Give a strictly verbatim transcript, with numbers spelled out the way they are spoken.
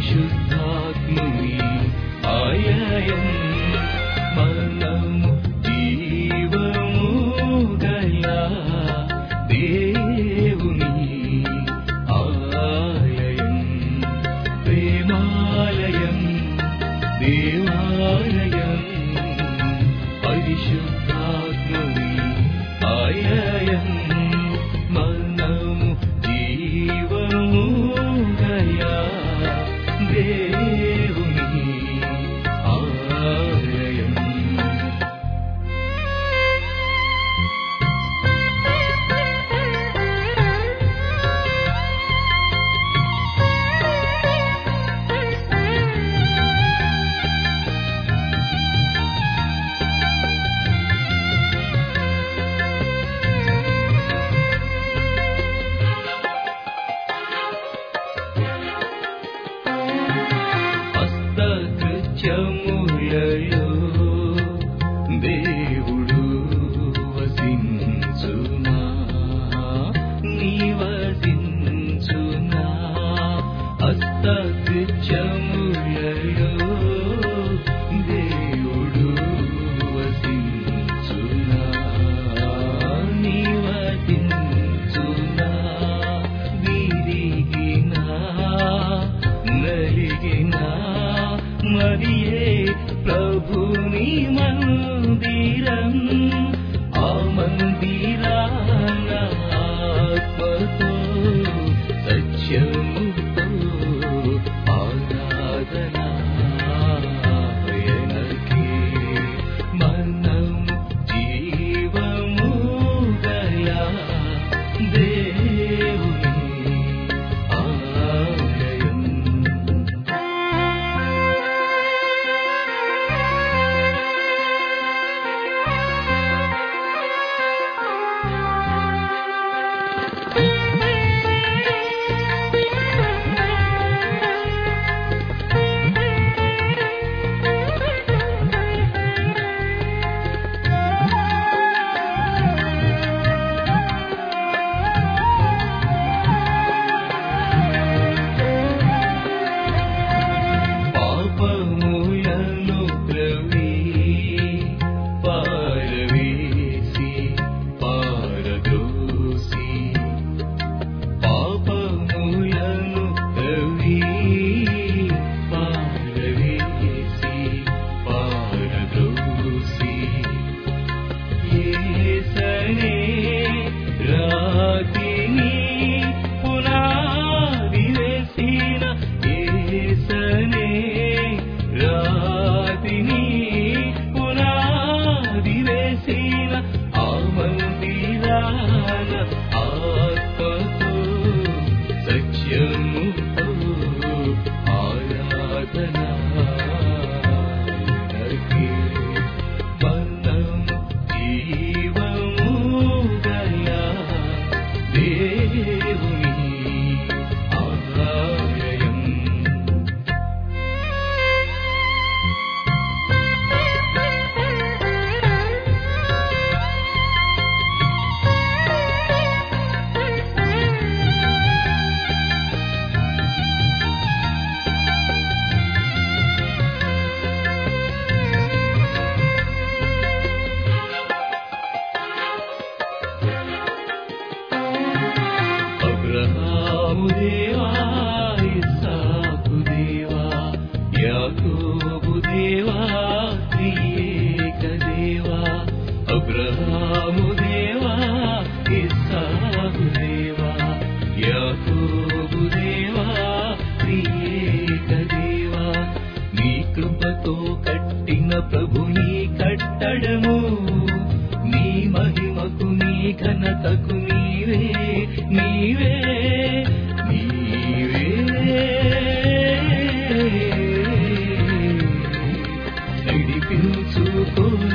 పరిశుద్ధాత్ముని ఆలయం మనము జీవము గల దేవుని ఆలయం ప్రేమాలయం దేవాలయం పరిశుద్ధాత్ముని ఆలయం మనము జీవము గల దేవుని ఆలయం. హస్తకృత్యములలో దేవుడు వసించునా నివసించునా హస్తకృత్యములలో దేవుడు వసించునా నివసించునా విరిగినా నలిగినా మరియే ప్రభుని మందిరం ఆ మందిరాన ఆత్మతో సత్యముతో ఆరాధన ఆయనకే మనము జీవము గల దేవుని ఆలయం. పాపములను త్రవ్వి పారవేసి పారద్రోసి పాపములను త్రవ్వి పారవేసి పారద్రోసి యేసనే రాతిని పునాది వేసిన యేసనే రాతిని పునాది వేసిన ఆ మందిరాన ఆత్మతో సత్యముతో ఆరాధన ఆయనకే మనము జీవము గల దేవుని ఆలయం. అబ్రహాము దేవా ఇస్సాకు దేవా యాకోబు దేవా త్రియేక దేవా అబ్రహాము దేవా ఇస్సాకు దేవా యాకోబు దేవా త్రియేక దేవా నీ కృపతో కట్టిన ప్రభుని కట్టడము నీ మహిమకు నీ ఘనతకు నీవే నీవే నీవే నడిపించుకో